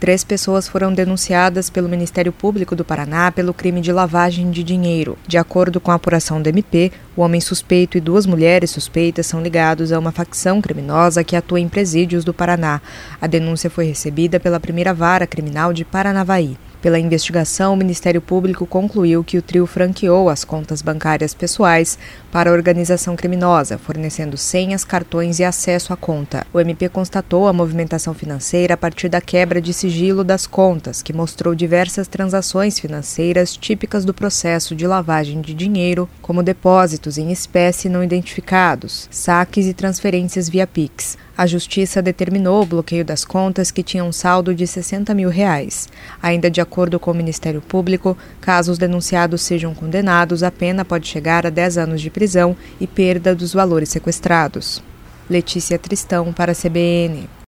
3 pessoas foram denunciadas pelo Ministério Público do Paraná pelo crime de lavagem de dinheiro. De acordo com a apuração do MP, o homem suspeito e 2 mulheres suspeitas são ligados a uma facção criminosa que atua em presídios do Paraná. A denúncia foi recebida pela primeira vara criminal de Paranavaí. Pela investigação, o Ministério Público concluiu que o trio franqueou as contas bancárias pessoais para a organização criminosa, fornecendo senhas, cartões e acesso à conta. O MP constatou a movimentação financeira a partir da quebra de sigilo das contas, que mostrou diversas transações financeiras típicas do processo de lavagem de dinheiro, como depósitos em espécie não identificados, saques e transferências via Pix. A Justiça determinou o bloqueio das contas que tinham um saldo de R$60 mil. Ainda de acordo com o Ministério Público, caso os denunciados sejam condenados, a pena pode chegar a 10 anos de prisão e perda dos valores sequestrados. Letícia Tristão para a CBN.